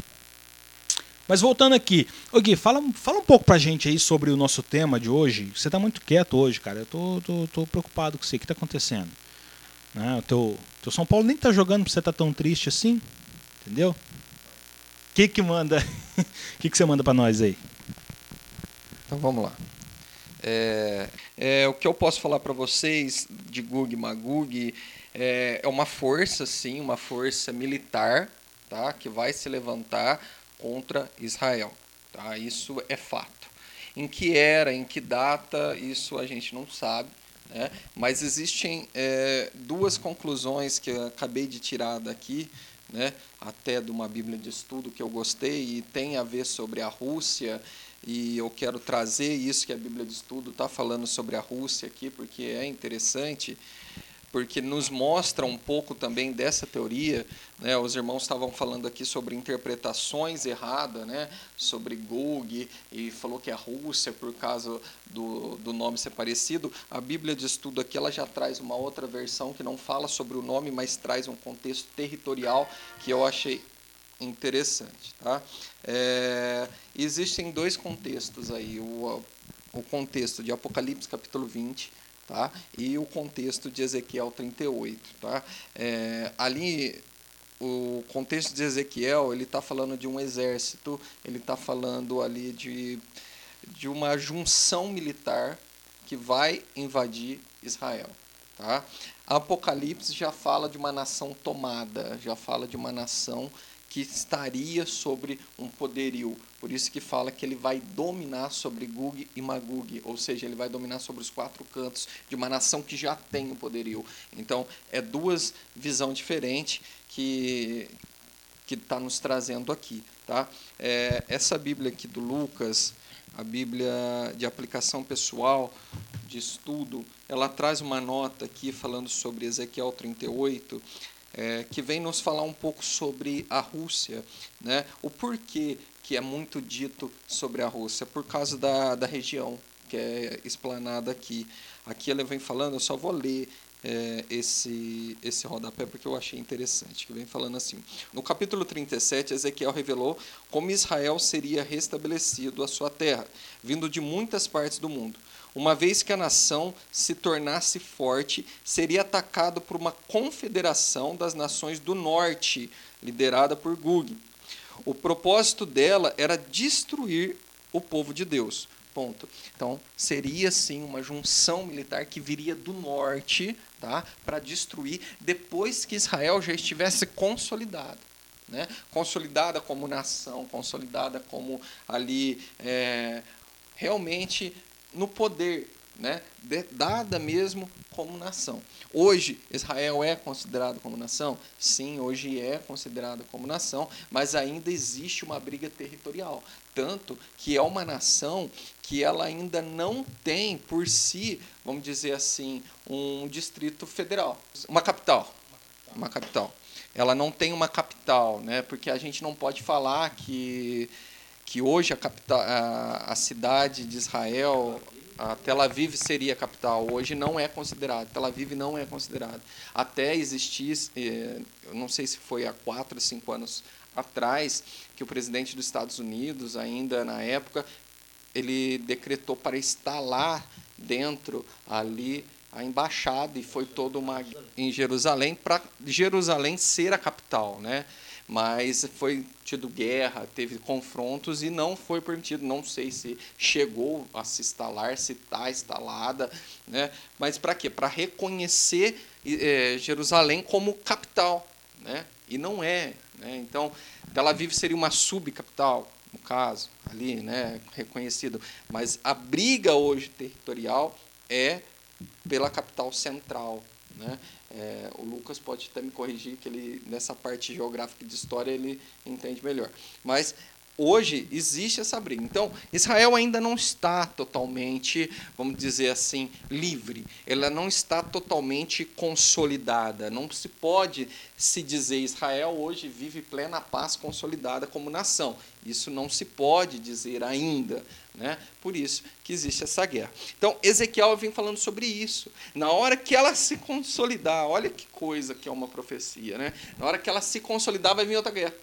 Mas voltando aqui, ô Gui, fala, fala um pouco pra gente aí sobre o nosso tema de hoje. Você tá muito quieto hoje, cara. Eu tô, tô, tô preocupado com você. O que tá acontecendo? Né? O teu, teu São Paulo nem tá jogando pra você tá tão triste assim. Entendeu? O que que manda? O que que você manda pra nós aí? Então vamos lá. É, é, o que eu posso falar para vocês de Gog Magog é, é uma força, sim, uma força militar, tá, que vai se levantar contra Israel. Tá? Isso é fato. Em que era, em que data, isso a gente não sabe, né? Mas existem é, duas conclusões que eu acabei de tirar daqui, né? Até de uma Bíblia de estudo que eu gostei e tem a ver sobre a Rússia, e eu quero trazer isso que a Bíblia de estudo está falando sobre a Rússia aqui, porque é interessante, porque nos mostra um pouco também dessa teoria, né? Os irmãos estavam falando aqui sobre interpretações erradas, né? Sobre Gog, e falou que é a Rússia por causa do, do nome ser parecido. A Bíblia de estudo aqui ela já traz uma outra versão que não fala sobre o nome, mas traz um contexto territorial que eu achei interessante. Tá? É, existem dois contextos aí, o, o contexto de Apocalipse capítulo vinte, tá? E o contexto de Ezequiel trinta e oito. Tá? É, ali, o contexto de Ezequiel, ele está falando de um exército, ele está falando ali de, de uma junção militar que vai invadir Israel. Tá? Apocalipse já fala de uma nação tomada, já fala de uma nação que estaria sobre um poderio. Por isso que fala que ele vai dominar sobre Gog e Magog, ou seja, ele vai dominar sobre os quatro cantos de uma nação que já tem o poderio. Então, é duas visões diferentes que que está nos trazendo aqui. Tá? É, essa Bíblia aqui do Lucas, a Bíblia de aplicação pessoal, de estudo, ela traz uma nota aqui falando sobre Ezequiel trinta e oito, É, que vem nos falar um pouco sobre a Rússia, né? O porquê que é muito dito sobre a Rússia, por causa da, da região que é explanada aqui. Aqui ele vem falando, eu só vou ler é, esse, esse rodapé porque eu achei interessante, que vem falando assim. No capítulo trinta e sete, Ezequiel revelou como Israel seria restabelecido a sua terra, vindo de muitas partes do mundo. Uma vez que a nação se tornasse forte, seria atacado por uma confederação das nações do norte, liderada por Gog. O propósito dela era destruir o povo de Deus. Ponto. Então, seria sim uma junção militar que viria do norte, tá, para destruir, depois que Israel já estivesse consolidado. Né? Consolidada como nação, consolidada como ali é, realmente no poder, né? De, dada mesmo como nação. Hoje, Israel é considerado como nação? Sim, hoje é considerado como nação, mas ainda existe uma briga territorial. Tanto que é uma nação que ela ainda não tem por si, vamos dizer assim, um distrito federal, uma capital. Uma capital. Ela não tem uma capital, né? Porque a gente não pode falar que, que hoje a, capital, a, a cidade de Israel, a Tel Aviv seria a capital. Hoje não é considerado. Tel Aviv não é considerado. Até existir, eu não sei se foi há quatro, cinco anos atrás, que o presidente dos Estados Unidos, ainda na época, ele decretou para instalar dentro ali a embaixada, e foi toda uma em Jerusalém, para Jerusalém ser a capital, né? Mas foi tido guerra, teve confrontos e não foi permitido. Não sei se chegou a se instalar, se está instalada, né? Mas para quê? Para reconhecer é, Jerusalém como capital, né? E não é, né? Então, Tel Aviv seria uma subcapital, no caso, ali, né? Reconhecido. Mas a briga hoje territorial é pela capital central, né? É, o Lucas pode até me corrigir, que ele, nessa parte geográfica de história, ele entende melhor. Mas hoje existe essa briga. Então, Israel ainda não está totalmente, vamos dizer assim, livre. Ela não está totalmente consolidada. Não se pode se dizer Israel hoje vive plena paz consolidada como nação. Isso não se pode dizer ainda, né? Por isso que existe essa guerra. Então, Ezequiel vem falando sobre isso. Na hora que ela se consolidar, olha que coisa que é uma profecia, né? Na hora que ela se consolidar, vai vir outra guerra.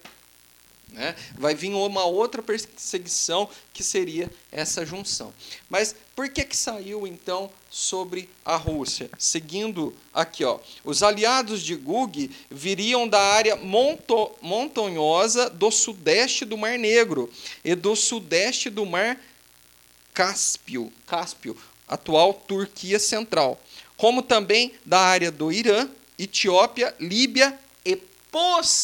Né? Vai vir uma outra perseguição, que seria essa junção. Mas por que que saiu, então, sobre a Rússia? Seguindo aqui, ó, os aliados de Gog viriam da área monto, montanhosa do sudeste do Mar Negro e do sudeste do Mar Cáspio, Cáspio, atual Turquia Central, como também da área do Irã, Etiópia, Líbia e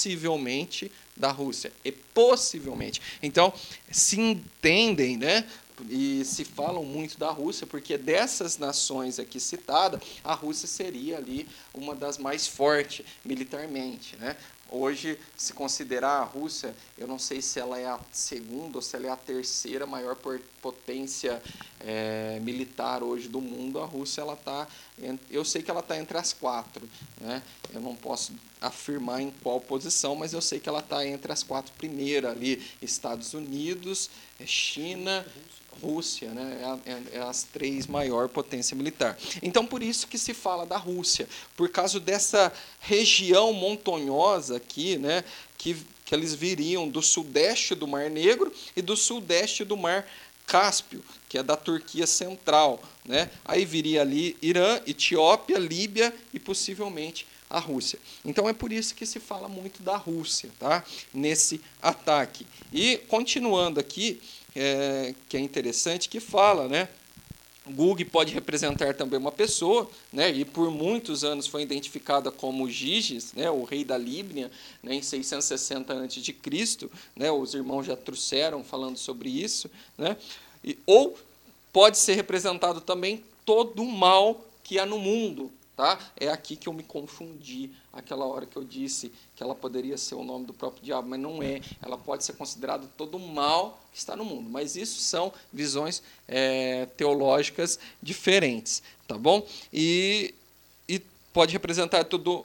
possivelmente da Rússia, e possivelmente. Então, se entendem, né, e se falam muito da Rússia, porque dessas nações aqui citadas, a Rússia seria ali uma das mais fortes militarmente, né? Hoje, se considerar a Rússia, eu não sei se ela é a segunda ou se ela é a terceira maior potência é, militar hoje do mundo. A Rússia, ela tá, eu sei que ela está entre as quatro, né? Eu não posso afirmar em qual posição, mas eu sei que ela está entre as quatro primeiras ali: Estados Unidos, China, Rússia, né? É, é as três maiores potências militares. Então, por isso que se fala da Rússia, por causa dessa região montanhosa aqui, né? Que, que eles viriam do sudeste do Mar Negro e do sudeste do Mar Cáspio, que é da Turquia Central, né? Aí viria ali Irã, Etiópia, Líbia e possivelmente a Rússia. Então é por isso que se fala muito da Rússia, tá? Nesse ataque. E continuando aqui, é, que é interessante, que fala, né? Gug pode representar também uma pessoa, né, e por muitos anos foi identificada como Giges, né, o rei da Líbia, né, em seiscentos e sessenta antes de Cristo, né, os irmãos já trouxeram falando sobre isso, né, e, ou pode ser representado também todo o mal que há no mundo. Tá? É aqui que eu me confundi, aquela hora que eu disse que ela poderia ser o nome do próprio diabo, mas não é. Ela pode ser considerada todo o mal que está no mundo. Mas isso são visões é, teológicas diferentes. Tá bom? E, e pode representar todo,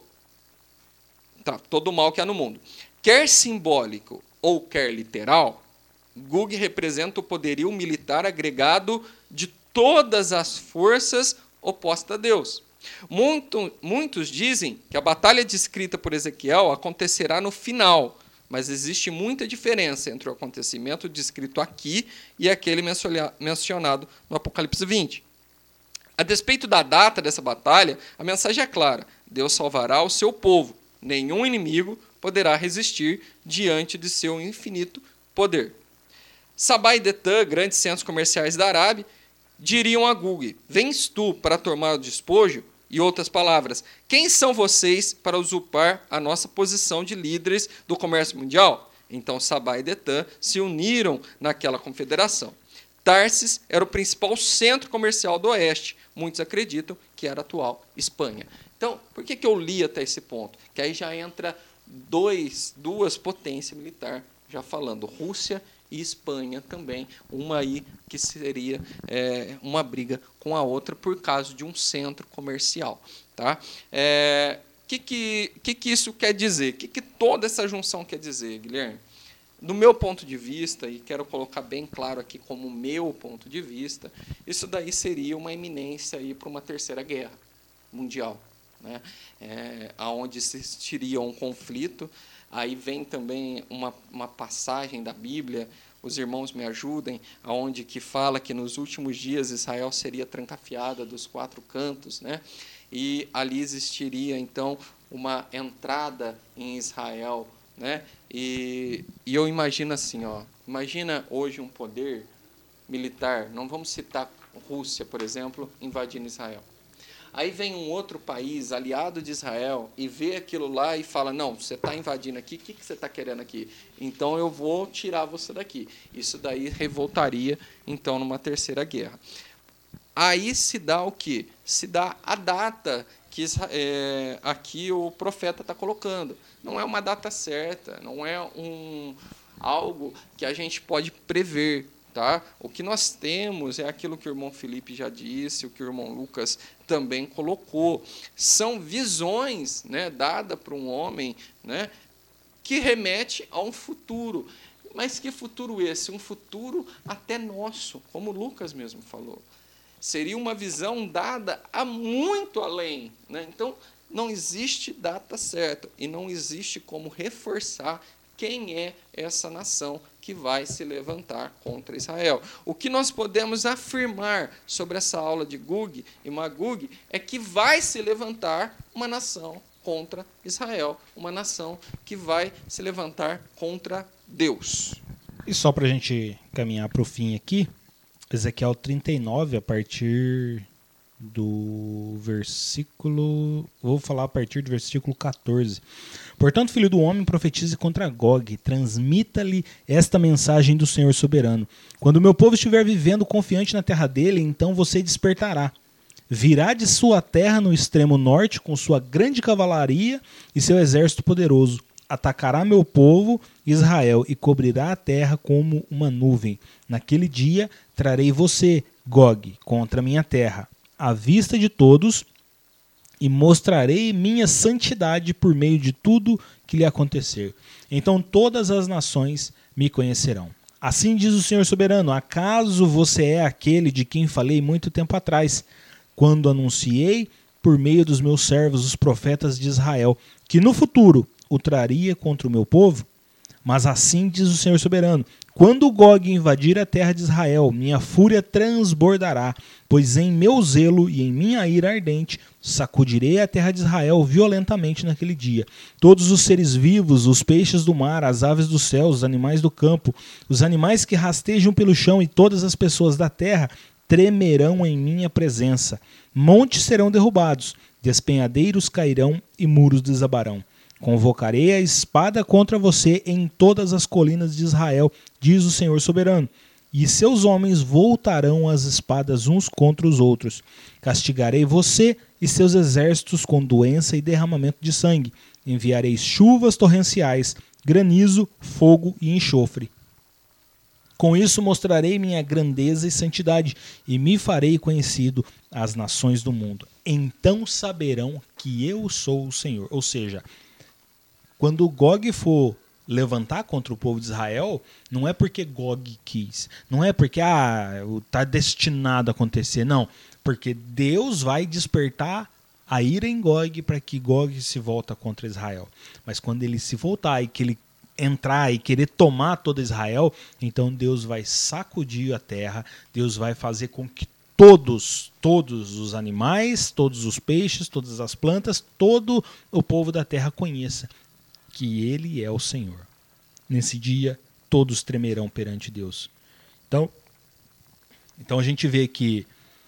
tá, todo o mal que há no mundo. Quer simbólico ou quer literal, Gug representa o poderio militar agregado de todas as forças opostas a Deus. Muito, muitos dizem que a batalha descrita por Ezequiel acontecerá no final, mas existe muita diferença entre o acontecimento descrito aqui e aquele mencionado no Apocalipse vinte. A despeito da data dessa batalha, a mensagem é clara: Deus salvará o seu povo. Nenhum inimigo poderá resistir diante de seu infinito poder. Sabá e Detã, grandes centros comerciais da Arábia, diriam a Gug: vens tu para tomar o despojo? E outras palavras: quem são vocês para usurpar a nossa posição de líderes do comércio mundial? Então Sabá e Detã se uniram naquela confederação. Tarsis era o principal centro comercial do oeste. Muitos acreditam que era a atual Espanha. Então, por que, que eu li até esse ponto? Que aí já entra dois, duas potências militares, já falando Rússia e Espanha também, uma aí que seria é, uma briga com a outra por causa de um centro comercial. Tá? É, que, que, que, que isso quer dizer? O que, que toda essa junção quer dizer, Guilherme? Do meu ponto de vista, e quero colocar bem claro aqui como meu ponto de vista, isso daí seria uma iminência para uma terceira guerra mundial, né? É, onde existiria um conflito. Aí vem também uma, uma passagem da Bíblia, os irmãos me ajudem, aonde que fala que nos últimos dias Israel seria trancafiada dos quatro cantos, né? E ali existiria, então, uma entrada em Israel, né? E, e eu imagino assim, ó, imagina hoje um poder militar, não vamos citar Rússia, por exemplo, invadindo Israel. Aí vem um outro país aliado de Israel e vê aquilo lá e fala: não, você está invadindo aqui, o que, que você está querendo aqui? Então eu vou tirar você daqui. Isso daí revoltaria, então, numa terceira guerra. Aí se dá o quê? Se dá a data que é, aqui o profeta está colocando. Não é uma data certa, não é um, algo que a gente pode prever. Tá? O que nós temos é aquilo que o irmão Felipe já disse, o que o irmão Lucas também colocou. São visões, né, dadas para um homem, né, que remete a um futuro. Mas que futuro esse? Um futuro até nosso, como o Lucas mesmo falou. Seria uma visão dada a muito além. Né? Então, não existe data certa e não existe como reforçar quem é essa nação que vai se levantar contra Israel. O que nós podemos afirmar sobre essa aula de Gug e Magug é que vai se levantar uma nação contra Israel, uma nação que vai se levantar contra Deus. E só para a gente caminhar para o fim aqui, Ezequiel trinta e nove, a partir do versículo... Vou falar a partir do versículo quatorze. Portanto, filho do homem, profetize contra Gog, transmita-lhe esta mensagem do Senhor soberano. Quando o meu povo estiver vivendo confiante na terra dele, então você despertará. Virá de sua terra no extremo norte com sua grande cavalaria e seu exército poderoso. Atacará meu povo, Israel, e cobrirá a terra como uma nuvem. Naquele dia trarei você, Gog, contra minha terra, à vista de todos, e mostrarei minha santidade por meio de tudo que lhe acontecer. Então todas as nações me conhecerão. Assim diz o Senhor soberano: acaso você é aquele de quem falei muito tempo atrás, quando anunciei por meio dos meus servos, os profetas de Israel, que no futuro o traria contra o meu povo? Mas assim diz o Senhor soberano: quando Gog invadir a terra de Israel, minha fúria transbordará, pois em meu zelo e em minha ira ardente sacudirei a terra de Israel violentamente naquele dia. Todos os seres vivos, os peixes do mar, as aves do céu, os animais do campo, os animais que rastejam pelo chão e todas as pessoas da terra tremerão em minha presença. Montes serão derrubados, despenhadeiros cairão e muros desabarão. Convocarei a espada contra você em todas as colinas de Israel, diz o Senhor soberano, e seus homens voltarão as espadas uns contra os outros. Castigarei você e seus exércitos com doença e derramamento de sangue. Enviarei chuvas torrenciais, granizo, fogo e enxofre. Com isso mostrarei minha grandeza e santidade, e me farei conhecido às nações do mundo. Então saberão que eu sou o Senhor. Ou seja, quando Gog for levantar contra o povo de Israel, não é porque Gog quis, não é porque ah, está destinado a acontecer, não. Porque Deus vai despertar a ira em Gog para que Gog se volta contra Israel. Mas quando ele se voltar e que ele entrar e querer tomar toda Israel, então Deus vai sacudir a terra, Deus vai fazer com que todos, todos os animais, todos os peixes, todas as plantas, todo o povo da terra conheça que ele é o Senhor. Nesse dia, todos tremerão perante Deus. Então, então a gente vê que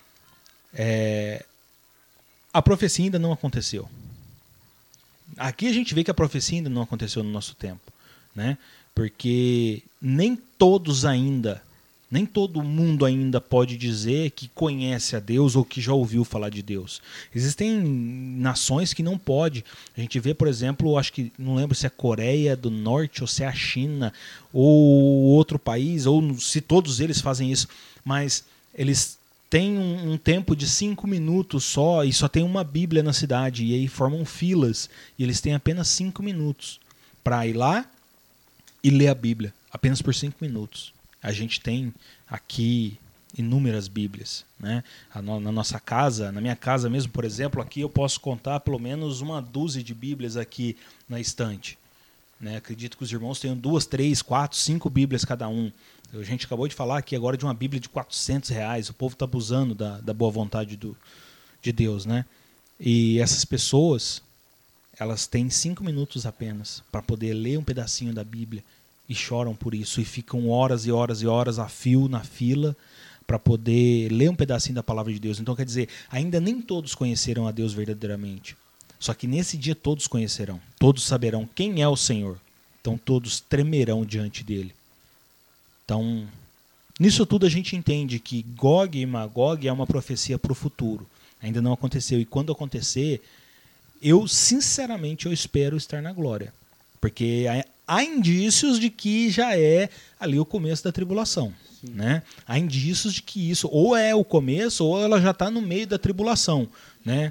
é, a profecia ainda não aconteceu. Aqui a gente vê que a profecia ainda não aconteceu no nosso tempo, né? Porque nem todos ainda, nem todo mundo ainda pode dizer que conhece a Deus ou que já ouviu falar de Deus. Existem nações que não podem. A gente vê, por exemplo, acho que não lembro se é a Coreia do Norte ou se é a China ou outro país, ou se todos eles fazem isso, mas eles têm um, um tempo de cinco minutos só e só tem uma Bíblia na cidade, e aí formam filas, e eles têm apenas cinco minutos para ir lá e ler a Bíblia, apenas por cinco minutos. A gente tem aqui inúmeras Bíblias, né? Na nossa casa, na minha casa mesmo, por exemplo, aqui eu posso contar pelo menos uma dúzia de Bíblias aqui na estante, né? Acredito que os irmãos tenham duas, três, quatro, cinco Bíblias cada um. A gente acabou de falar aqui agora de uma Bíblia de quatrocentos reais. O povo está abusando da, da boa vontade do, de Deus, né? E essas pessoas, elas têm cinco minutos apenas para poder ler um pedacinho da Bíblia, e choram por isso, e ficam horas e horas e horas a fio na fila para poder ler um pedacinho da palavra de Deus. Então, quer dizer, ainda nem todos conheceram a Deus verdadeiramente. Só que nesse dia todos conhecerão, todos saberão quem é o Senhor. Então todos tremerão diante dele. Então, nisso tudo a gente entende que Gog e Magog é uma profecia para o futuro. Ainda não aconteceu. E quando acontecer, eu sinceramente eu espero estar na glória. Porque há indícios de que já é ali o começo da tribulação, né? Há indícios de que isso ou é o começo ou ela já está no meio da tribulação, né?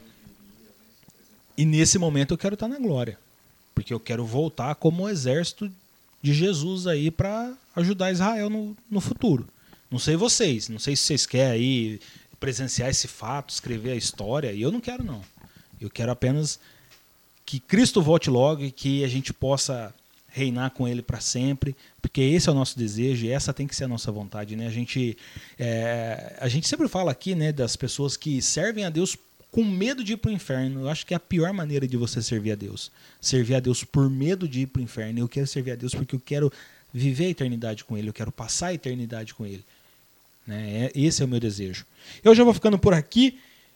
E nesse momento eu quero estar na glória, porque eu quero voltar como o exército de Jesus aí para ajudar Israel no, no futuro. Não sei vocês, não sei se vocês querem aí presenciar esse fato, escrever a história, e eu não quero não. Eu quero apenas que Cristo volte logo e que a gente possa reinar com ele para sempre, porque esse é o nosso desejo e essa tem que ser a nossa vontade, né? A gente, é, a gente sempre fala aqui, né, das pessoas que servem a Deus com medo de ir para o inferno. Eu acho que é a pior maneira de você servir a Deus. Servir a Deus por medo de ir para o inferno. Eu quero servir a Deus porque eu quero viver a eternidade com ele, eu quero passar a eternidade com ele, né? Esse é o meu desejo. Eu já vou ficando por aqui.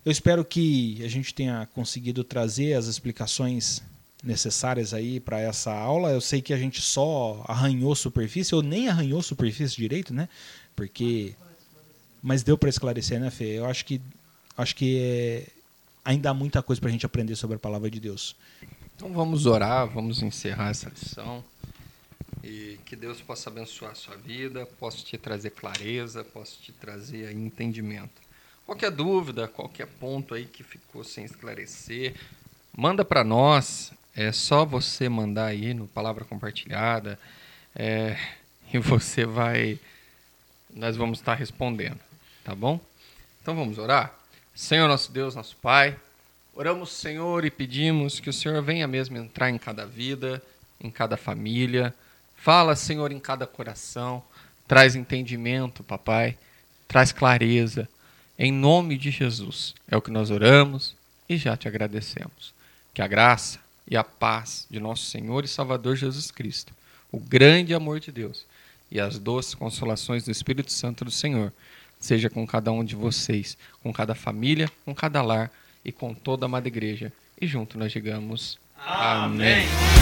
Eu espero que a gente tenha conseguido trazer as explicações necessárias aí para essa aula. Eu sei que a gente só arranhou superfície, ou nem arranhou superfície direito, né? Porque... Mas deu para esclarecer, né, Fê? Eu acho que, acho que é... ainda há muita coisa para a gente aprender sobre a palavra de Deus. Então vamos orar, vamos encerrar essa lição. E que Deus possa abençoar a sua vida, possa te trazer clareza, possa te trazer entendimento. Qualquer dúvida, qualquer ponto aí que ficou sem esclarecer, manda para nós. É só você mandar aí no Palavra Compartilhada. É, e você vai... Nós vamos estar respondendo, tá bom? Então vamos orar? Senhor nosso Deus, nosso Pai, oramos, Senhor, e pedimos que o Senhor venha mesmo entrar em cada vida, em cada família. Fala, Senhor, em cada coração. Traz entendimento, papai. Traz clareza. Em nome de Jesus. É o que nós oramos e já te agradecemos. Que a graça e a paz de nosso Senhor e Salvador Jesus Cristo, o grande amor de Deus e as doces consolações do Espírito Santo do Senhor, seja com cada um de vocês, com cada família, com cada lar e com toda a amada igreja. E junto nós digamos amém. Amém.